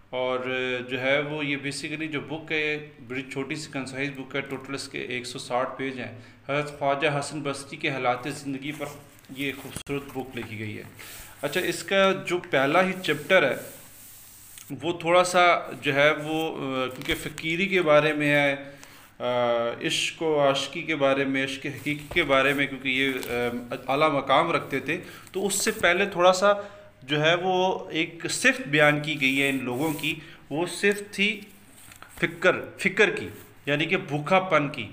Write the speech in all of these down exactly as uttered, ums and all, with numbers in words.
और जो है वो ये बेसिकली जो बुक है बड़ी छोटी सी कंसाइज बुक है, टोटल इसके एक सौ साठ पेज हैं। हज़रत ख्वाजा हसन बसरी के हालात ज़िंदगी पर ये खूबसूरत बुक लिखी गई है। अच्छा, इसका जो पहला ही चैप्टर है वो थोड़ा सा जो है वो क्योंकि फ़कीरी के बारे में है, इश्क व आशिकी के बारे में, इश्क हकीकी के बारे में, क्योंकि ये आला मकाम रखते थे, तो उससे पहले थोड़ा सा जो है वो एक सिफ़त बयान की गई है इन लोगों की। वो सिफ़त थी फ़िक्र फ़िक्र की, यानी कि भूखापन की।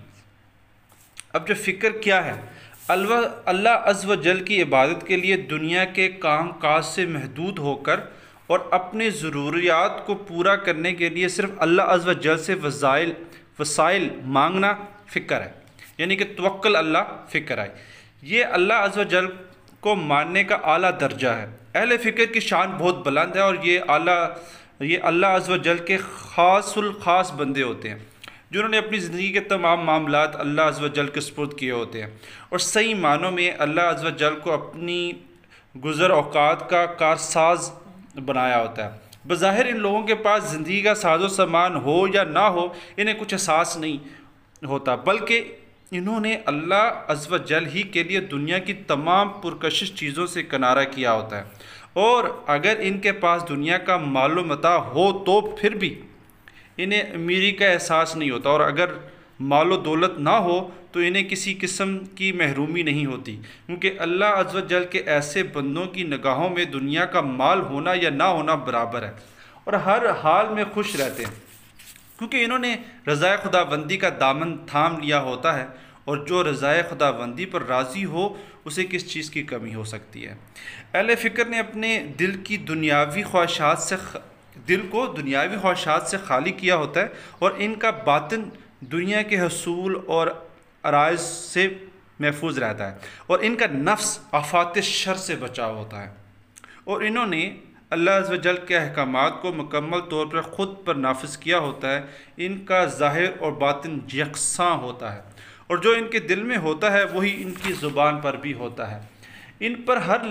अब जो फ़िक्र क्या है, अल्लाह अल्लाह अज़्ज़ व जल की इबादत के लिए दुनिया के काम काज से महदूद होकर और अपने ज़रूरियात को पूरा करने के लिए सिर्फ़ अल्लाह अज़्ज़ व जल से वसाइल वसाइल मांगना फ़िक्र है, यानी कि तवक्कुल अल्लाह फ़िक्र है। ये अल्लाह अज़्ज़ व जल को मानने का आला दर्जा है। अहले फ़िक्र की शान बहुत बुलंद है और ये आला ये अल्लाह अज़्ज़ व जल के ख़ासुल ख़ास बंदे होते हैं जिन्होंने अपनी ज़िंदगी के तमाम मामलात अल्लाह अज़्ज़ व जल के सुपुर्द किए होते हैं और सही मानों में अल्लाह अज़्ज़ व जल को अपनी गुज़र औक़ात का कारसाज बनाया होता है। बज़ाहिर इन लोगों के पास ज़िंदगी का साजो सामान हो या ना हो, इन्हें कुछ एहसास नहीं होता, बल्कि इन्होंने अल्लाह अज़्ज़ व जल ही के लिए दुनिया की तमाम पुरकशिश चीज़ों से किनारा किया होता है। और अगर इनके पास दुनिया का मालो मता हो तो फिर भी इन्हें अमीरी का एहसास नहीं होता, और अगर मालो दौलत ना हो तो इन्हें किसी किस्म की महरूमी नहीं होती, क्योंकि अल्लाह अज़्ज़ व जल के ऐसे बंदों की निगाहों में दुनिया का माल होना या ना होना बराबर है और हर हाल में खुश रहते हैं, क्योंकि इन्होंने रज़ाए खुदाबंदी का दामन थाम लिया होता है। और जो रज़ाए खुदाबंदी पर राज़ी हो उसे किस चीज़ की कमी हो सकती है। अहले फ़िक्र ने अपने दिल की दुनियावी ख्वाहिशात से दिल को दुनियावी ख्वाहिशात से खाली किया होता है और इनका बातिन दुनिया के हसूल और अराइज़ से महफूज रहता है और इनका नफ्स आफात शर से बचा होता है। और इन्होंने अल्लाह अज़्ज़ व जल के अहकामात को मुकम्मल तौर पर ख़ुद पर नाफिज किया होता है। इनका ज़ाहिर और बातिन यकसां होता है और जो इनके दिल में होता है वही इनकी ज़ुबान पर भी होता है। इन पर हर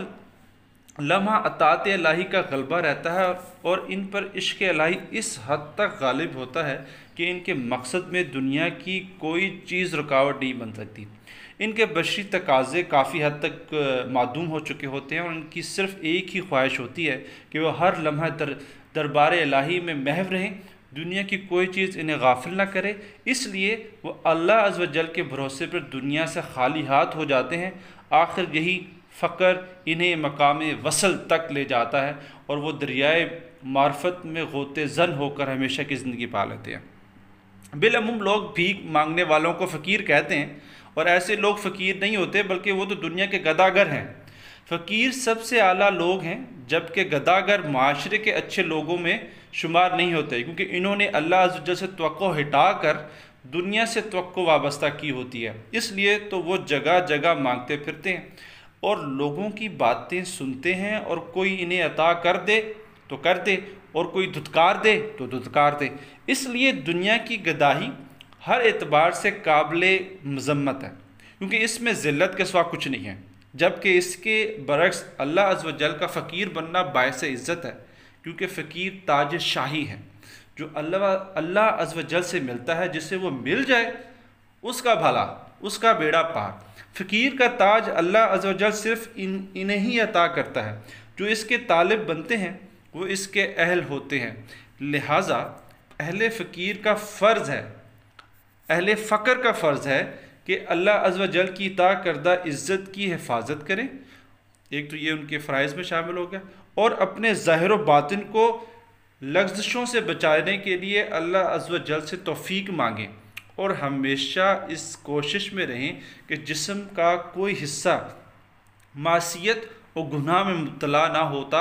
लम्हा अताअत इलाही का गलबा रहता है और इन पर इश्क इलाही इस हद तक गालिब होता है कि इनके मकसद में दुनिया की कोई चीज़ रुकावट नहीं बन सकती। इनके बशरी तकाज़े काफ़ी हद तक मादूम हो चुके होते हैं और इनकी सिर्फ़ एक ही ख्वाहिश होती है कि वह हर लम्हा दर दरबार इलाही में महव रहें, दुनिया की कोई चीज़ इन्हें गाफिल ना करे। इसलिए वो अल्लाह अज़्ज़ व जल के भरोसे पर दुनिया से खाली हाथ हो जाते हैं। आखिर यही फ़क्र इन्हें मकाम वसल तक ले जाता है और वो दरियाए मार्फत में गोते ज़न होकर हमेशा की ज़िंदगी पा लेते हैं। बिलअमूम लोग भीख मांगने वालों को फ़कीर कहते हैं और ऐसे लोग फ़कीर नहीं होते, बल्कि वो तो दुनिया के गदागर हैं। फ़कीर सबसे आला लोग हैं, जबकि गदागर माशरे के अच्छे लोगों में शुमार नहीं होते, क्योंकि इन्होंने अल्लाह अज़्ज़ व जल से तवक्को हटा कर दुनिया से तवक्को वाबस्ता की होती है। इसलिए तो वो जगह जगह मांगते फिरते हैं और लोगों की बातें सुनते हैं, और कोई इन्हें अता कर दे तो कर दे और कोई धुतकार दे तो धुतकार दे। इसलिए दुनिया की गदाही हर एतबार से काबिल मज़म्मत है, क्योंकि इसमें ज़िल्लत के सिवा कुछ नहीं है, जबकि इसके बरक्स अल्लाह अज़्ज़ व जल का फ़कीर बनना बायस इज़्ज़त है, क्योंकि फ़कीर ताज शाही है जो अल्लाह अल्लाह अज़्ज़ व जल से मिलता है। जिससे वो मिल जाए उसका भला, उसका बेड़ा पार। फ़कीर का ताज अल्लाह अज़्ज़ व जल सिर्फ़ इन इन्हें ही अता करता है। जो इसके तालिब बनते हैं वो इसके अहल होते हैं। लिहाजा अहले फ़कीर का फ़र्ज़ है अहले फ़क्र का फ़र्ज़ है कि अल्लाह अज़्ज़ व जल की अता करदा इज़्ज़त की हिफाजत करें। एक तो ये उनके फ़राइज़ में शामिल हो गया, और अपने ज़ाहिर व बातिन को लग़्ज़िशों से बचाने के लिए अल्लाह अज़्ज़ व जल से तौफ़ीक मांगें और हमेशा इस कोशिश में रहें कि जिस्म का कोई हिस्सा मासियत और गुनाह में मुब्तला ना होता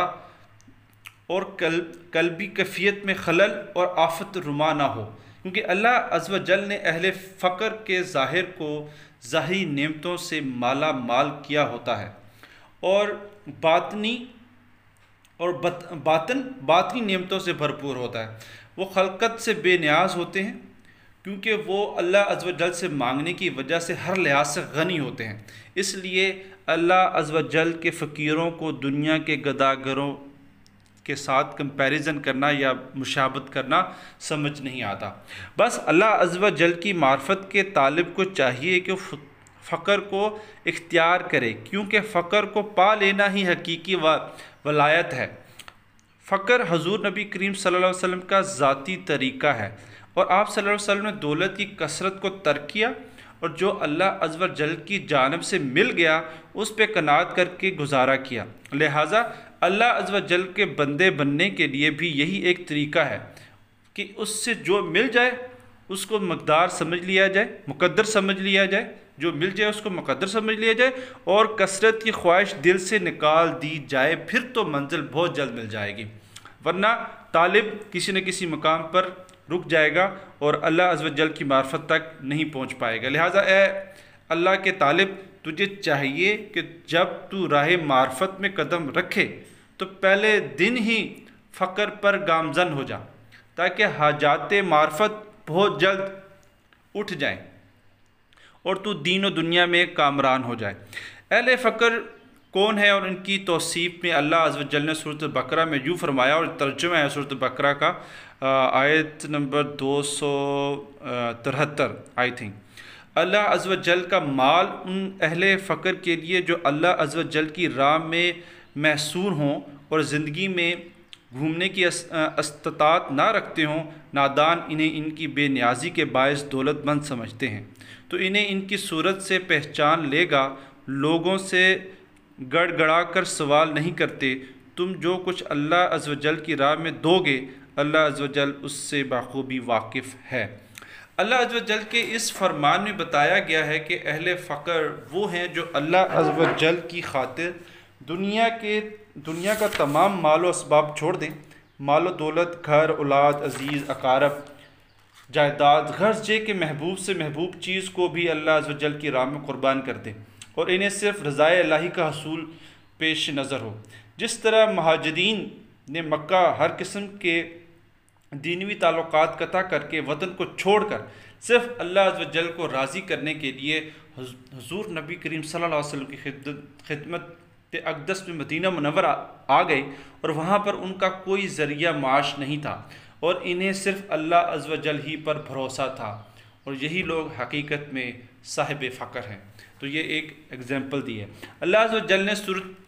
और कल कल्बी कैफियत में खलल और आफत रुमा ना हो, क्योंकि अल्लाह अज़्ज़ व जल ने अहले फ़क्र के ज़ाहिर को ज़ाहिरी नेमतों से माला माल किया होता है और बातनी और बत, बातन बातनी नेमतों से भरपूर होता है। वो खलकत से बेनियाज होते हैं, क्योंकि वो अल्लाह अज़्ज़ व जल से मांगने की वजह से हर लिहाज से गनी होते हैं। इसलिए अल्लाह अज़्ज़ व जल के फ़कीरों को दुनिया के गदागरों के साथ कंपैरिजन करना या मुशाबत करना समझ नहीं आता। बस अल्लाह अज़्ज़ व जल की मार्फत के तालिब को चाहिए कि फ़क्र को इख्तियार करे, क्योंकि फ़क्र को पा लेना ही हकीकी व वलायत है। फ़क्र हजूर नबी करीम सल्लल्लाहु अलैहि वसल्लम का ज़ाती तरीक़ा है और आप सल्लल्लाहु अलैहि वसल्लम ने दौलत की कसरत को तर्क किया और जो अल्लाह अज़्ज़ व जल की जानब से मिल गया उस पर कनात करके गुजारा किया। लिहाजा अल्लाह अज़्ज़ व जल के बंदे बनने के लिए भी यही एक तरीक़ा है कि उससे जो मिल जाए उसको मकदार समझ लिया जाए, मुकद्दर समझ लिया जाए, जो मिल जाए उसको मुकद्दर समझ लिया जाए और कसरत की ख्वाहिश दिल से निकाल दी जाए, फिर तो मंजिल बहुत जल्द मिल जाएगी। वरना तालिब किसी न किसी मकाम पर रुक जाएगा और अल्लाह अज़्ज़ व जल की मार्फत तक नहीं पहुँच पाएगा। लिहाजा ए अल्लाह के तालिब, तुझे चाहिए कि जब तू राह मार्फत में कदम रखे तो पहले दिन ही फ़क्र पर गामज़न हो जा, ताकि हाजात मार्फत बहुत जल्द उठ जाएं और तू दीन और दुनिया में कामरान हो जाए। अहले फ़क्र कौन है और इनकी तौसीफ़ में अल्लाह अज़्ज़ व जल ने सूरत बकरा में यूँ फरमाया और तर्जुमा है सूरत बकरा का आयत नंबर दो सौ तिहत्तर आई थिंक। अल्लाह अज़्ज़ व जल का माल उन अहले फ़क्र के लिए जो अल्लाह अज़्ज़ व जल की राह में महसूर हों और ज़िंदगी में घूमने की इस्तात ना रखते हों। नादान इन्हें इनकी बेनियाजी के बायस दौलतमंद समझते हैं तो इन्हें इनकी सूरत से पहचान लेगा। लोगों से गड़गड़ा कर सवाल नहीं करते, तुम जो कुछ अल्लाह अज़्ज़ व जल की राह में दोगे अल्लाह अज़्ज़ व जल उससे बाखूबी वाकिफ़ है। अल्लाह अज़्ज़ व जल के इस फरमान में बताया गया है कि अहले फ़क्र वो हैं जो अल्लाह अज़्ज़ व जल की खातिर दुनिया के दुनिया का तमाम मालो असबाब छोड़ दें। मालो दौलत, घर, औलाद, अजीज़, अकारब, जायदाद, गर्ज जे के महबूब से महबूब चीज़ को भी अल्लाह अज़्ज़ व जल की राह में क़ुरबान कर दें और इन्हें सिर्फ़ रज़ाए इलाही का हसूल पेश नज़र हो। जिस तरह महाजिरीन ने मक्का हर किस्म के दीनवी ताल्लुकात कता करके वतन को छोड़कर सिर्फ़ अल्लाह अज़्ज़ व जल को राज़ी करने के लिए हुज़ूर नबी करीम सल्लल्लाहु अलैहि वसल्लम की खिदमत अक़दस में मदीना मुनव्वरा आ गए और वहाँ पर उनका कोई ज़रिया माश नहीं था और इन्हें सिर्फ़ अल्लाह अज़्ज़ व जल ही पर भरोसा था और यही लोग हकीकत में साहिब फ़क्र हैं। तो ये एक एग्ज़ाम्पल दी है। अल्लाह अज़्ज़ व जल ने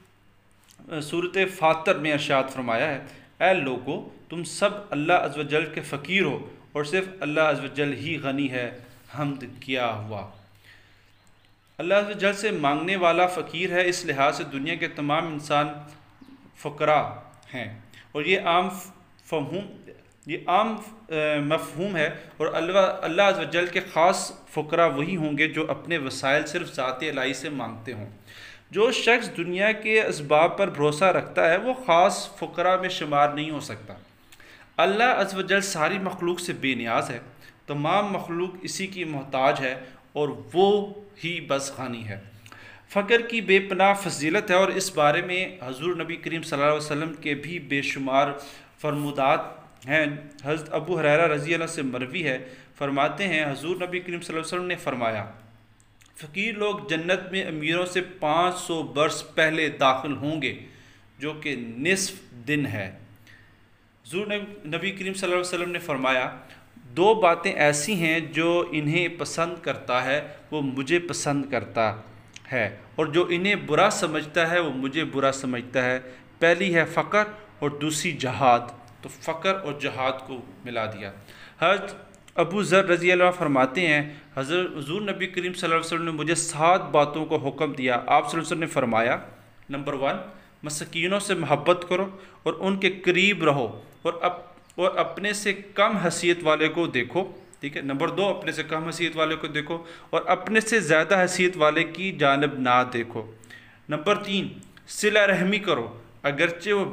सूरत सूरत फ़ातिर में इरशाद फरमाया है, ऐ लोगो तुम सब अल्लाह अज़्ज़ व जल के फ़कीर हो और सिर्फ़ अल्लाह अज़्ज़ व जल ही गनी है, हम्द किया हुआ। अल्लाह अज़्ज़ व जल से मांगने वाला फ़कीर है, इस लिहाज से दुनिया के तमाम इंसान फ़ुक़रा हैं और ये आम फ़हूम ये आम मफ़हूम है और अल्लाह अल्लाह अज़्ज़ व जल के ख़ास फ़ुक़रा वही होंगे जो अपने वसाइल सिर्फ़ ज़ात-ए इलाही से मांगते हों। जो शख्स दुनिया के असबाब पर भरोसा रखता है वो ख़ास फ़ुक़रा में शुमार नहीं हो सकता। अल्लाह अज़्ज़ व जल सारी मखलूक से बेनियाज़ है, तमाम मखलूक इसी की मोहताज है और वो ही बस खानी है। फ़क्र की बेपनाह फजीलत है और इस बारे में हज़ूर नबी करीम सल्लल्लाहु अलैहि वसल्लम के भी बेशुमार फरमुदात हैं। हज़रत अबू हुरैरा रज़ी अल्लाह से मरवी है, फरमाते हैं हज़ूर नबी करीम सल्लल्लाहु अलैहि वसल्लम ने फरमाया, फ़कीर लोग जन्नत में अमीरों से पाँच सौ बरस पहले दाखिल होंगे जो कि निस्फ़ दिन है। हज़ूर नबी करीम सल्लल्लाहु अलैहि वसल्लम ने फरमाया, दो बातें ऐसी हैं जो इन्हें पसंद करता है वो मुझे पसंद करता है और जो इन्हें बुरा समझता है वो मुझे बुरा समझता है। पहली है फ़क्र और दूसरी जहाद। तो फ़क्र और जहाद को मिला दिया। हज़रत अबू ज़र रज़ी अल्लाह फरमाते हैं, हज़रत हुज़ूर नबी करीम सल्लल्लाहु अलैहि वसल्लम ने मुझे सात बातों को हुक्म दिया। आप सल्लल्लाहु अलैहि वसल्लम ने फरमाया, नंबर वन, मसकीनों से मोहब्बत करो और उनके करीब रहो और अप और अपने से कम हैसियत वाले को देखो। ठीक है। नंबर दो, अपने से कम हैसियत वाले को देखो और अपने से ज़्यादा हैसियत वाले की जानब ना देखो। नंबर तीन, सिला रहमी करो अगरचे वो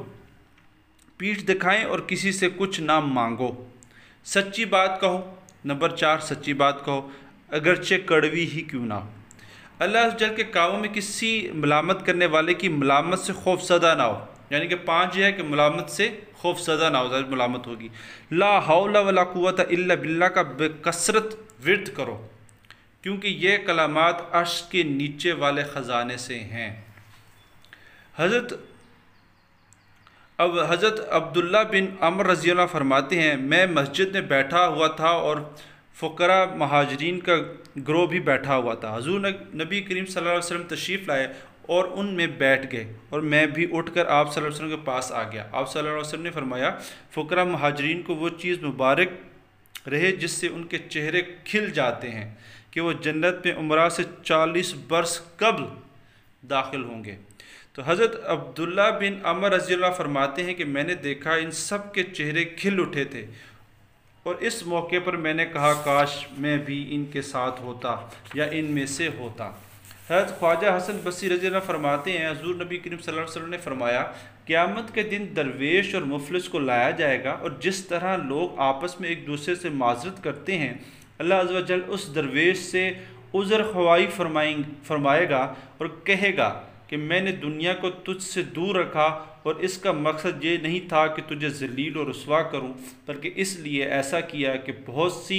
पीठ दिखाएं और किसी से कुछ ना मांगो। सच्ची बात कहो। नंबर चार, सच्ची बात कहो अगरचे कड़वी ही क्यों ना हो। अल्लाह जल के कामों में किसी मलामत करने वाले की मलामत से खौफसदा ना हो। यानी कि पाँच ये है कि मलामत से खौफसदा ना हो, मलामत होगी। ला हौला वला कुव्वता इल्ला बिल्लाह का बेकसरत विर्द करो क्योंकि ये कलामात अर्श के नीचे वाले ख़जाने से हैं। हज़रत अब हज़रत अब्दुल्ला बिन अमर रज़ी अल्लाह फरमाते हैं, मैं मस्जिद में बैठा हुआ था और फ़ुकरा महाजरीन का ग्रोह भी बैठा हुआ था। हुज़ूर नबी करीम सल्लल्लाहु अलैहि वसल्लम तशरीफ़ लाए और उनमें बैठ गए और मैं भी उठकर आप सल्लल्लाहु अलैहि वसल्लम के पास आ गया। आप सल्लल्लाहु अलैहि वसल्लम ने फरमाया, फ़ुकरा महाजरीन को वो चीज़ मुबारक रहे जिससे उनके चेहरे खिल जाते हैं कि वो जन्नत में उम्रा से चालीस बरस कब्ल दाखिल होंगे। तो हज़रत अब्दुल्ला बिन अमर रज़ी अल्लाह फरमाते हैं कि मैंने देखा इन सब के चेहरे खिल उठे थे और इस मौके पर मैंने कहा, काश मैं भी इनके साथ होता या इनमें से होता। हज़रत ख्वाजा हसन बसरी रज़ी अल्लाह फरमाते हैं, हुज़ूर नबी करीम सल्लल्लाहु अलैहि वसल्लम ने फरमाया, क़यामत के दिन दरवेश और मुफलिस को लाया जाएगा और जिस तरह लोग आपस में एक दूसरे से माजरत करते हैं, अल्लाह अज़्ज़ व जल उस दरवेश से उज़र ख्वाही फरमाएं फरमाएगा और कहेगा कि मैंने दुनिया को तुझसे दूर रखा और इसका मकसद ये नहीं था कि तुझे ज़लील और रुस्वा करूं, बल्कि इसलिए ऐसा किया कि बहुत सी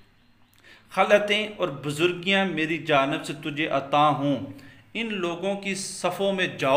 खलतें और बुज़ुर्गियाँ मेरी जानब से तुझे अता हों। इन लोगों की सफ़ों में जाओ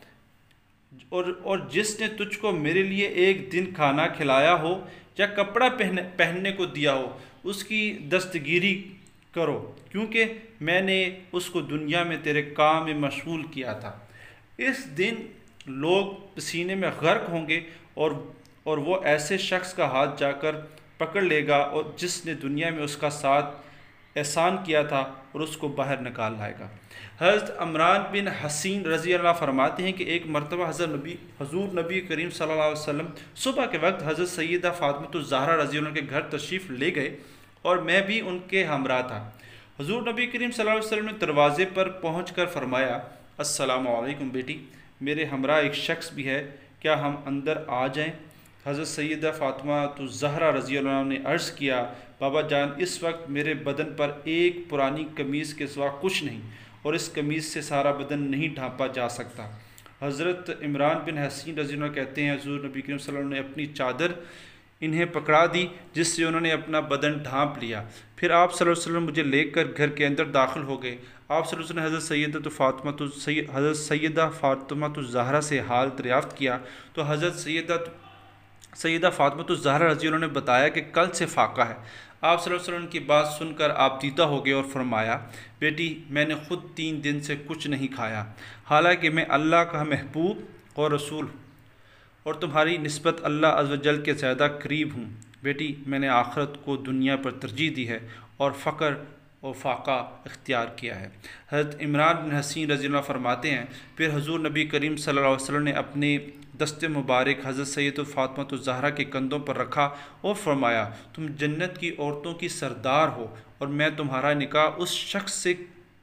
और और जिसने तुझको मेरे लिए एक दिन खाना खिलाया हो या कपड़ा पहने पहनने को दिया हो, उसकी दस्तगीरी करो, क्योंकि मैंने उसको दुनिया में तेरे काम में मशगूल किया था। इस दिन लोग पसीने में गर्क होंगे और और वो ऐसे शख्स का हाथ जाकर पकड़ लेगा और जिसने दुनिया में उसका साथ एहसान किया था और उसको बाहर निकाल लाएगा। हज़रत इमरान बिन हसीन रज़ी अल्लाह फरमाते हैं कि एक मरतबा हज़रत नबी हज़ूर नबी करीम सल्लल्लाहु अलैहि वसल्लम सुबह के वक्त हज़रत सैयदा फ़ातिमा ज़हरा रज़ी अल्लाह के घर तशरीफ़ ले गए और मैं भी उनके हमरा था। हुज़ूर नबी करीम सल्लल्लाहु अलैहि वसल्लम ने दरवाज़े पर पहुंचकर फरमाया, अस्सलामु अलैकुम बेटी, मेरे हमरा एक शख्स भी है, क्या हम अंदर आ जाएं? हज़रत सैयदा फ़ातिमा तो ज़हरा रज़ी अल्लाह ने अर्ज़ किया, बाबा जान, इस वक्त मेरे बदन पर एक पुरानी कमीज़ के सिवा कुछ नहीं और इस कमीज़ से सारा बदन नहीं ढांपा जा सकता। हज़रत इमरान बिन हसीन रज़ी अल्लाह कहते हैं, हुज़ूर नबी करीम सल्लल्लाहु अलैहि वसल्लम ने अपनी चादर इन्हें पकड़ा दी जिससे उन्होंने अपना बदन ढांप लिया। फिर आप सल्लल्लाहु अलैहि वसल्लम मुझे लेकर घर के अंदर दाखिल हो गए। आप सल्लल्लाहु अलैहि वसल्लम ने हज़रत सैयदा तो फ़ातिमा तो हज़रत सैयदा फ़ातिमा तो ज़हरा से हाल दरियाफ़्त किया तो हज़रत सैयदा सैयदा फ़ातिमा तो ज़हरा रज़ी अल्लाह ने बताया कि कल से फ़ाका है। आप सल्लल्लाहु अलैहि वसल्लम की बात सुनकर आप दीदा हो गए और फरमाया, बेटी, मैंने ख़ुद तीन दिन से कुछ नहीं खाया, हालांकि मैं अल्लाह का महबूब और रसूल और तुम्हारी निस्बत अल्लाह अज़्ज़ व जल के ज़्यादा करीब हूँ। बेटी, मैंने आखिरत को दुनिया पर तरजीह दी है और फ़क्र और फ़ाका इख्तियार किया है। हज़रत इमरान बिन हसीन रज़ी अल्लाह फरमाते हैं, फिर हुज़ूर नबी करीम सल्लल्लाहु अलैहि वसल्लम ने अपने दस्ते मुबारक हज़रत सैयदा फ़ातिमा तो ज़हरा के कंधों पर रखा और फरमाया, तुम जन्नत की औरतों की सरदार हो और मैं तुम्हारा निकाह उस शख्स से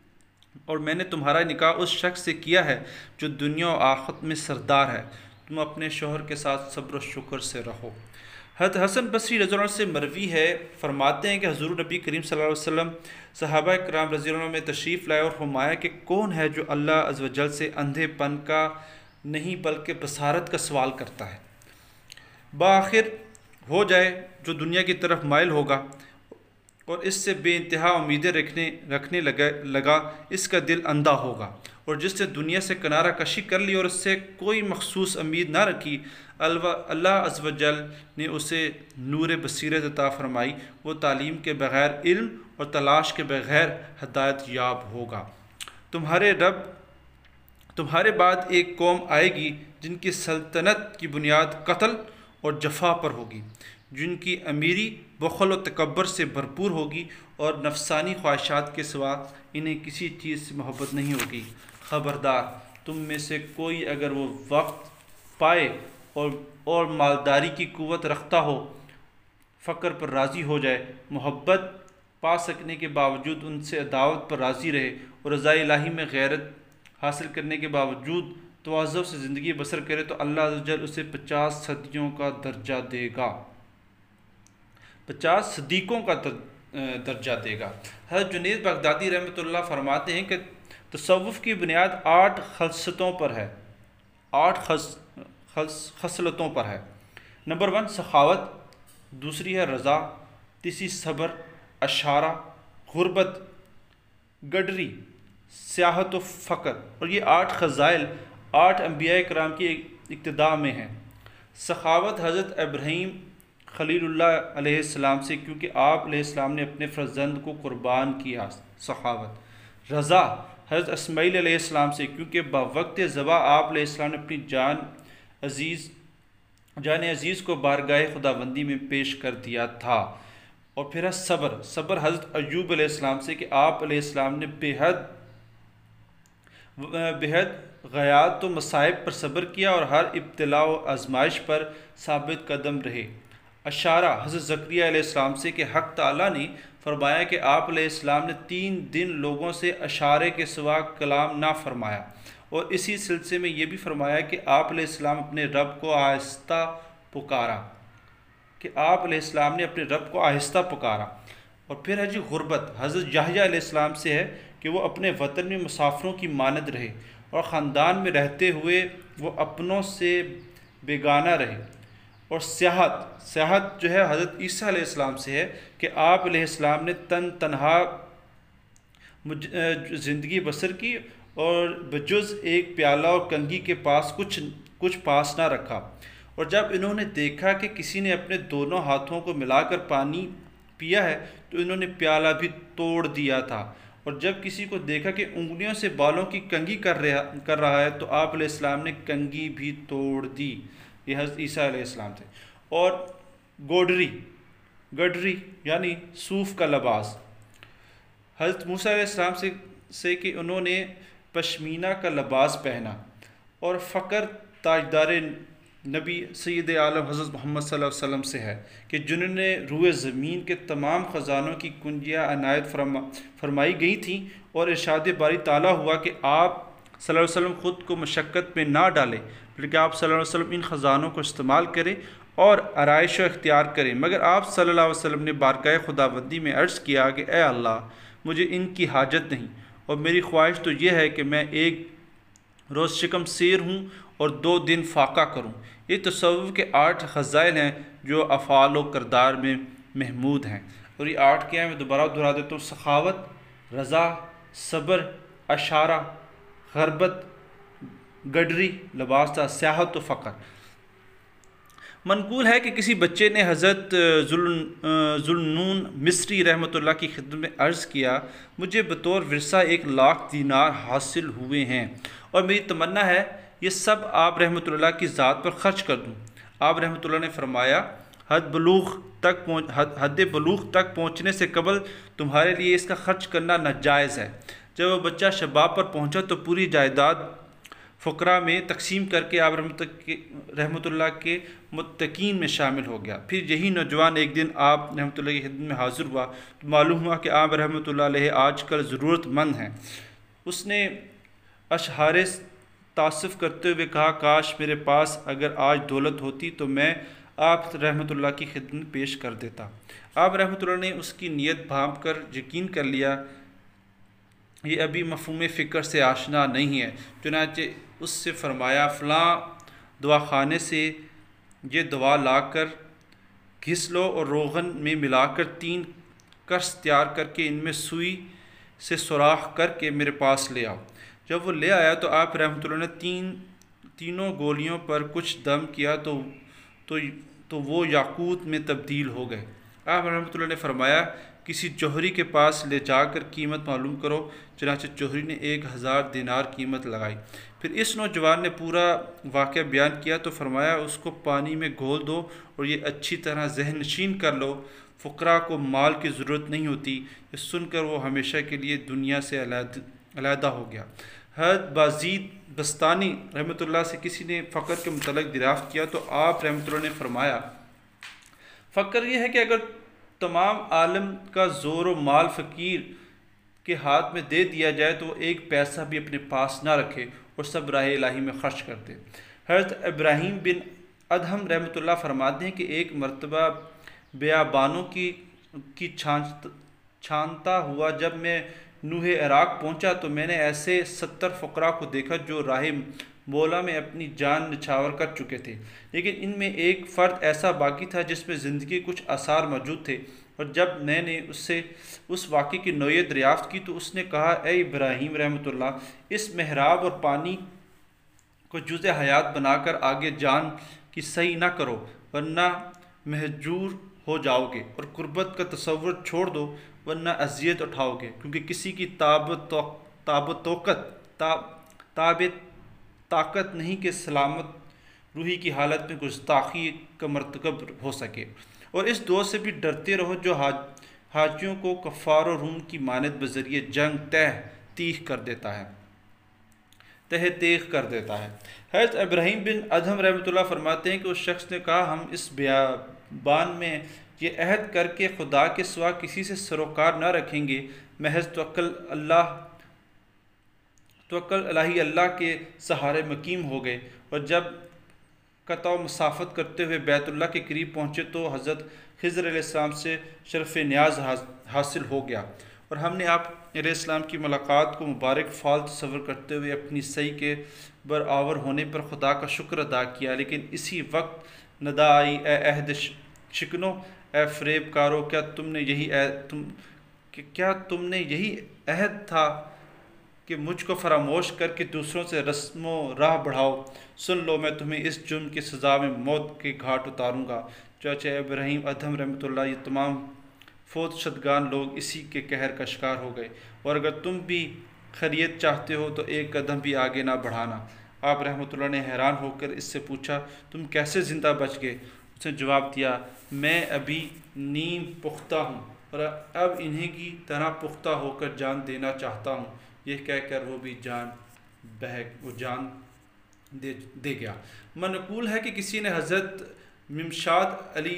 और मैंने तुम्हारा निकाह उस शख्स से किया है जो दुनिया और आखिरत में सरदार है। तुम अपने शोहर के साथ सब्र और शुक्र से रहो। हज़रत हसन बसरी रज़ी अल्लाह से मरवी है, फरमाते हैं कि हुज़ूर नबी करीम सल्लल्लाहु अलैहि वसल्लम सहाबा किराम रज़ी अल्लाह में तशरीफ़ लाए और फरमाया कि कौन है जो अल्लाह अज़्ज़ व जल से अंधेपन का नहीं बल्कि बसारत का सवाल करता है, बाखिर हो जाए, जो दुनिया की तरफ माइल होगा और इससे बेइंतहा उम्मीदें रखने रखने लगा लगा इसका दिल अंधा होगा, और जिसने दुनिया से किनारा कशी कर ली और उससे कोई मखसूस उम्मीद ना रखी, अल्लाह अज़्ज़ व जल ने उसे नूर बसीरत अता फरमाई, वो तालीम के बग़ैर इल्म और तलाश के बग़ैर हदायत याब होगा। तुम्हारे रब तुम्हारे बाद एक कौम आएगी जिनकी सल्तनत की बुनियाद कत्ल और जफा पर होगी, जिनकी अमीरी बखल और तकब्बर से भरपूर होगी और नफसानी ख्वाहिशात के सिवा इन्हें किसी चीज़ से मोहब्बत नहीं होगी। ख़बरदार, तुम में से कोई अगर वो वक्त पाए और और मालदारी की कुव्वत रखता हो, फ़क्र पर राज़ी हो जाए, मोहब्बत पा सकने के बावजूद उनसे अदावत पर राज़ी रहे और रज़ा इलाही में गैरत हासिल करने के बावजूद तवाज़ुन से ज़िंदगी बसर करे, तो अल्लाह अज़्ज़ व जल उसे पचास सदियों का दर्जा देगा, पचास सदीक़ों का दर्जा देगा। हज़रत जुनैद बगदादी रहमतुल्लाह फरमाते हैं कि तसव्वुफ़ की बुनियाद आठ खसलतों पर है आठ खस खसलतों पर है। नंबर वन सखावत, दूसरी है रज़ा, तीसरी सब्र, अशारा, गुरबत, गडरी, सियाहत व फ़क्र। और ये आठ ख़ज़ाइल आठ अंबिया कराम की इक्तदा में हैं। सखावत हज़रत इब्राहीम खलीलुल्लाह अलैहिस्सलाम से, क्योंकि आप अलैहिस्सलाम ने अपने फ़र्जंद को कुर्बान किया। सखावत रज़ा हज़रत इस्माईल अलैहिस्सलाम से, क्योंकि बवक्त ज़बा आप अलैहिस्सलाम ने अपनी जान अज़ीज़ जान अज़ीज़ को बारगाह खुदाबंदी में पेश कर दिया था। और फिर है सब्र सब्र हज़रत अय्यूब अलैहिस्सलाम से कि आप अलैहिस्सलाम ने बेहद बेहद ग़यात तो मसाइब पर सब्र किया और हर इब्तिला व आजमाइश पर साबित कदम रहे। अशारा हज़रत ज़करिया अलैहिस्सलाम से कि हक़ ताला ने फरमाया कि आप अलैहिस्सलाम ने तीन दिन लोगों से अशारे के सिवा कलाम ना फरमाया, और इसी सिलसिले में ये भी फरमाया कि आप अलैहिस्सलाम अपने रब को आहिस्ता पुकारा कि आप अलैहिस्सलाम ने अपने रब को आहिस्ता पुकारा। और फिर है जी गुरबत हज़रत याहया अलैहिस्सलाम से है कि वो अपने वतन में मुसाफिरों की मानद रहे और ख़ानदान में रहते हुए वो अपनों से बेगाना रहे। और सियाहत सियाहत जो है हज़रत ईसा अलैहिस्सलाम से है कि आप अलैहिस्सलाम ने तन तनहा ज़िंदगी बसर की और बजुज़ एक प्याला और कंघी के पास कुछ कुछ पास ना रखा। और जब इन्होंने देखा कि किसी ने अपने दोनों हाथों को मिलाकर पानी पिया है तो इन्होंने प्याला भी तोड़ दिया था। और जब किसी को देखा कि उंगलियों से बालों की कंघी कर रहा कर रहा है तो आप अलैहिस्सलाम ने कंघी भी तोड़ दी। ये हज़रत ईसा अलैहिस्सलाम थे। और गोडरी गडरी यानी सूफ़ का लिबास हज़रत मूसा अलैहिस्सलाम से से कि उन्होंने पश्मीना का लिबास पहना। और फ़क्र ताजदार नबी सैयद आलम हज़रत मोहम्मद सल्लल्लाहु अलैहि वसल्लम से है कि जिन्होंने रूए ज़मीन के तमाम ख़जानों की कुंजियाँ अनायत फरमा फरमाई गई थी। और इरशाद बारी ताला हुआ कि आप सल्लल्लाहु अलैहि वसल्लम ख़ुद को मशक्क़त में ना डालें, बल्कि आप सल्लल्लाहु अलैहि वसल्लम इन ख़जानों को इस्तेमाल करें और आराइश इख्तियार करें। मगर आप सल्लल्लाहु अलैहि वसल्लम ने बारगाह खुदाबंदी में अर्ज़ किया कि ए अल्लाह, मुझे इनकी हाजत नहीं, और मेरी ख्वाहिश तो यह है कि मैं एक रोज़ शिकम सेर हूँ और दो दिन फाका करूँ। ये तसव्वुफ़ के आठ ख़ज़ाइल हैं जो अफ़ाल व किरदार में महमूद हैं। और ये आठ क्या है, मैं दोबारा दोहरा देता हूँ। सखावत, रज़ा, सब्र, अशारा, गरबत, गडरी, लिबास, सियाहत व फ़क्र। मनकूल है कि किसी बच्चे ने हज़रत ज़ुल्नून मिस्री रहमतुल्लाह की खिदमत में अर्ज़ किया, मुझे बतौर विरसा एक लाख दीनार हासिल हुए हैं और मेरी तमन्ना है ये सब आप रहमतुल्लाह की ज़ात पर ख़र्च कर दूँ। आप रहमतुल्लाह ने फरमाया, हद बलूग़ तक पहुँच हद बलूग़ तक पहुँचने से कबल तुम्हारे लिए इसका ख़र्च करना नाजायज़ है। जब वह बच्चा शबाब पर पहुँचा तो पूरी जायदाद फ़ुकरा में तकसीम करके आप रहमतुल्लाह के मुत्तकीन में शामिल हो गया। फिर यही नौजवान एक दिन आप रहमतुल्लाह की खिदमत में हाज़िर हुआ तो मालूम हुआ कि आप रहमतुल्लाह अलैह आजकल ज़रूरतमंद हैं। उसने अशहारे तासुफ़ करते हुए कहा, काश मेरे पास अगर आज दौलत होती तो मैं आप रहमतुल्लाह की खिदमत पेश कर देता। आप रहमतुल्लाह ने उसकी नीयत भांप कर यकीन कर लिया ये अभी मफ़हूम फ़िक्र से आशना नहीं है। चुनांचे उससे फ़रमाया, फ़लाँ दवाख़ाने से ये दवा लाकर घिस लो और रोग़न में मिलाकर तीन कर्स तैयार करके इनमें सुई से सुराख करके मेरे पास ले आओ। जब वो ले आया तो आप रहमतुल्लाह ने तीन तीनों गोलियों पर कुछ दम किया तो तो तो वो याकूत में तब्दील हो गए। आप रहमतुल्लाह ने फरमाया, किसी जौहरी के पास ले जाकर कीमत मालूम करो। चनाचे जौहरी ने एक हज़ार दिनार कीमत लगाई। फिर इस नौजवान ने पूरा वाक़या बयान किया तो फरमाया, उसको पानी में घोल दो और ये अच्छी तरह जहन नशीन कर लो, फ़ुकरा को माल की ज़रूरत नहीं होती। ये सुनकर वो हमेशा के लिए दुनिया से अलहदा हो गया। हज़रत बाज़ीद बस्तानी रहमतुल्लाह से किसी ने फ़क्र के मुतल्लिक़ दरियाफ़्त किया तो आप रहमतुल्लाह ने फरमाया, फ़क्र यह है कि अगर तमाम आलम का ज़ोर व माल फ़कीर के हाथ में दे दिया जाए तो वो एक पैसा भी अपने पास ना रखे और सब राह इलाही में ख़र्च कर दे। हज़रत इब्राहीम बिन अदहम रहमतुल्लाह फरमाते हैं कि एक मरतबा बियाबानों की की छान छानता हुआ जब मैं नूह इराक़ पहुँचा तो मैंने ऐसे सत्तर फ़ुकरा को देखा जो राह मौला में अपनी जान निछावर कर चुके थे, लेकिन इनमें एक फ़र्द ऐसा बाकी था जिसमें ज़िंदगी कुछ आसार मौजूद थे। और जब मैंने उससे उस वाक़े की नौयत दरियाफ़्त की तो उसने कहा, ए इब्राहीम रहमतुल्लाह, इस महराब और पानी को जुज़े हयात बनाकर आगे जान कि सही ना करो वरना महजूर हो जाओगे, और कुर्बत का तसव्वुर छोड़ दो वरना अजियत उठाओगे, क्योंकि किसी की ताब तो, ताब तोकत ता, ताब ताकत नहीं कि सलामत रूही की हालत में गुस्ताखी का मरतकब हो सके। और इस दौर से भी डरते रहो जो हाज हाजियों को कफ़ार और रूम की मानद बजरिए जंग तह तीख कर देता है तह तेख कर देता है। हज़रत इब्राहीम बिन अदहम रहमतुल्लाह फरमाते हैं कि उस शख्स ने कहा, हम इस बयाबान में ये अहद करके खुदा के सिवा किसी से सरोकार न रखेंगे, महज तवक्कल अल्लाह तवक्कल अलही अल्लाह के सहारे मकीम हो गए। और जब कतौ मुसाफत करते हुए बैतुल्लाह के करीब पहुँचे तो हज़रत खिज़र अलैहिस्सलाम से शरफ़ न्याज हासिल हो गया, और हमने आप अलैहिस्सलाम की मुलाकात को मुबारक फ़ाल तस्वर करते हुए अपनी सही के बराबर होने पर खुदा का शुक्र अदा किया। लेकिन इसी वक्त नदा आई, ए अहद शिकनो, ए फ़रेबकारो, क्या तुमने यही तुम क्या तुमने यही अहद था कि मुझको फरामोश करके दूसरों से रस्मो राह बढ़ाओ। सुन लो, मैं तुम्हें इस जुर्म की सज़ा में मौत के घाट उतारूँगा। चाचा इब्राहीम अदहम रहमतुल्लाह ये तमाम फौत शदगान लोग इसी के कहर का शिकार हो गए, और अगर तुम भी खैरियत चाहते हो तो एक कदम भी आगे ना बढ़ाना। आप रहमतुल्लाह ने हैरान होकर इससे पूछा, तुम कैसे ज़िंदा बच गए? उसने जवाब दिया, मैं अभी नींद पुख्ता हूँ और अब इन्हीं की तरह पुख्ता होकर जान देना चाहता हूँ। यह कहकर वो भी जान बह वो जान दे दे गया। मनकूल है कि किसी ने हज़रत मिमशाद अली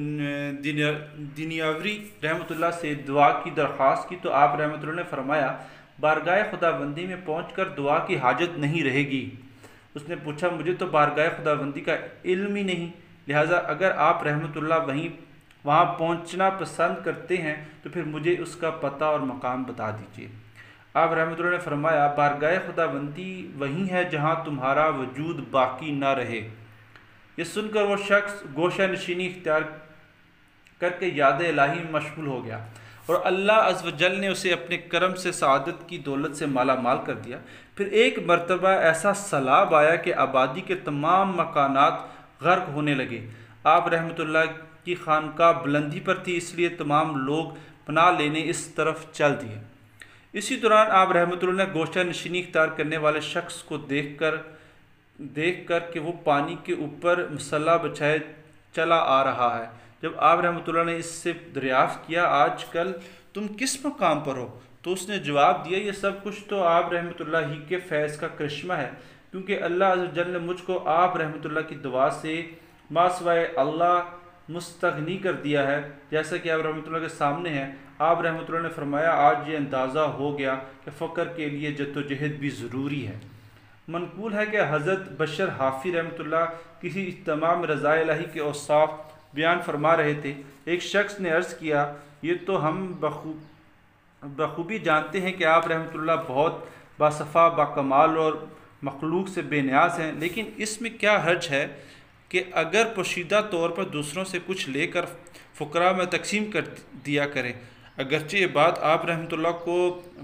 दिनियावरी रहमतुल्लाह से दुआ की दरख्वास्त की तो आप रहमतुल्लाह ने फरमाया, बारगाह खुदाबंदी में पहुंचकर दुआ की हाजत नहीं रहेगी। उसने पूछा, मुझे तो बारगाह खुदाबंदी का इल्म ही नहीं, लिहाजा अगर आप रहमतुल्लाह वहीं वहाँ पहुँचना पसंद करते हैं तो फिर मुझे उसका पता और मकाम बता दीजिए। आप रहमतुल्लाह ने फरमाया, बारगाह खुदाबंदी वहीं है जहाँ तुम्हारा वजूद बाकी ना रहे। ये सुनकर वो शख्स गोशा नशीनी इख्तियार करके याद इलाही में मशगूल हो गया, और अल्लाह अज़्ज़ व जल ने उसे अपने करम से सआदत की दौलत से माला माल कर दिया। फिर एक मरतबा ऐसा सैलाब आया कि आबादी के तमाम मकानात गर्क होने लगे। आप रहमतुल्लाह की खानका बुलंदी पर थी, इसलिए तमाम लोग पनाह लेने इस तरफ चल दिए। इसी दौरान आप रहमतुल्लाह ने गोशा नशीनी इख्तियार करने वाले शख्स को देख कर देख कर कि वो पानी के ऊपर मसल्ला बिछाए चला आ रहा है। जब आप रहमतुल्लाह ने इससे दरियाफ़्त किया, आजकल तुम किस मकाम पर हो, तो उसने जवाब दिया, ये सब कुछ तो आप रहमतुल्लाह ही के फैज़ का करिश्मा है, क्योंकि अल्लाह अज़्ज़ व जल ने मुझको आप रहमतुल्लाह की दुआ से मासवाए अल्लाह मुस्तगनी कर दिया है, जैसा कि आप रहमतुल्लाह के सामने हैं। आप रहमतुल्लाह ने फरमाया, आज ये अंदाज़ा हो गया कि फ़क्र के लिए जद्दोजहद भी ज़रूरी है। मनकूल है कि हज़रत बशर हाफ़ी रहमतुल्लाह किसी इज्तिमा में रज़ा इलाही के औसाफ बयान फरमा रहे थे। एक शख्स ने अर्ज़ किया, ये तो हम बखूब बखूबी जानते हैं कि आप रहमतुल्लाह बहुत बासफ़ा बाकमाल और मखलूक से बेनियाज हैं, लेकिन इसमें क्या हर्ज है कि अगर पोशीदा तौर पर दूसरों से कुछ लेकर फ़ुकरा में तकसीम कर दिया करें। अगरचे ये बात आप रहमतुल्लाह को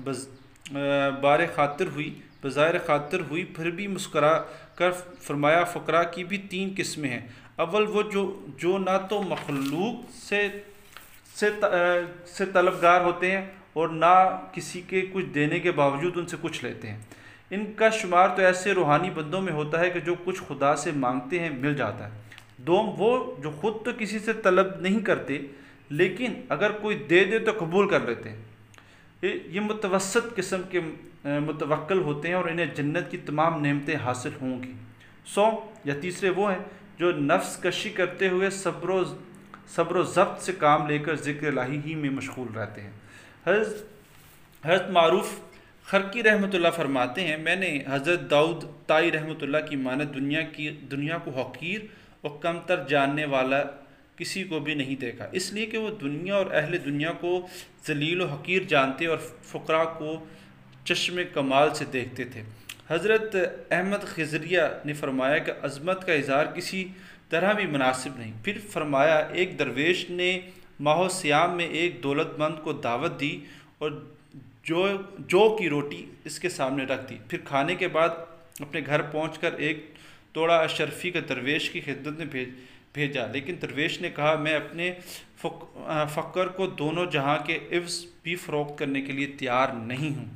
बार खातिर हुई बज़ाहिर खातिर हुई, फिर भी मुस्करा कर फरमाया, फ़ुकरा की भी तीन किस्में हैं। अव्वल वो जो जो ना तो मखलूक से से से तलबगार होते हैं और ना किसी के कुछ देने के बावजूद उनसे कुछ लेते हैं। इनका शुमार तो ऐसे रूहानी बंदों में होता है कि जो कुछ खुदा से मांगते हैं मिल जाता है। दो वो जो ख़ुद तो किसी से तलब नहीं करते, लेकिन अगर कोई दे दे तो कबूल कर लेते हैं। ये मुतवसत किस्म के मुतवक्किल होते हैं और इन्हें जन्नत की तमाम नेमतें हासिल होंगी। सौ या तीसरे वो हैं जो नफ्स कशी करते हुए सब्र सब्र ज़ब्त से काम लेकर ज़िक्र इलाही ही में मशगूल रहते हैं। हज़रत हज़रत मारूफ़ खरकी रहमतुल्लाह फरमाते हैं, मैंने हज़रत दाऊद ताई रहमतुल्लाह की मानद दुनिया की दुनिया को हक़ीर और कमतर जानने वाला किसी को भी नहीं देखा, इसलिए कि वो दुनिया और अहले दुनिया को जलील व हक़ीर जानते और फ़ुक़रा को चश्मे कमाल से देखते थे। हज़रत अहमद खिज़रिया ने फरमाया कि अज़मत का इज़हार किसी तरह भी मुनासिब नहीं। फिर फरमाया, एक दरवेश ने माहो सियाम में एक दौलतमंद को दावत दी और जो जौ की रोटी इसके सामने रख दी। फिर खाने के बाद अपने घर पहुंचकर एक तोड़ा अशरफी का दरवेश की खिदमत में भेज भेजा, लेकिन दरवेश ने कहा मैं अपने फ़क्र को दोनों जहाँ के इव्स भी फ़रोख्त करने के लिए तैयार नहीं हूँ।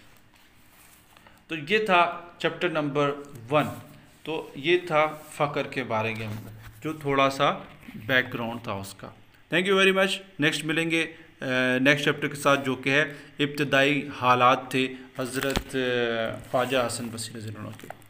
तो ये था चैप्टर नंबर वन। तो ये था फ़क्र के बारे में जो थोड़ा सा बैकग्राउंड था उसका। Thank you very much. Next मिलेंगे नेक्स्ट चैप्टर के साथ जो कि है इब्तदाई हालात थे हज़रत ख्वाजा हसन बसरी रज़ियल्लाहु अन्हु के।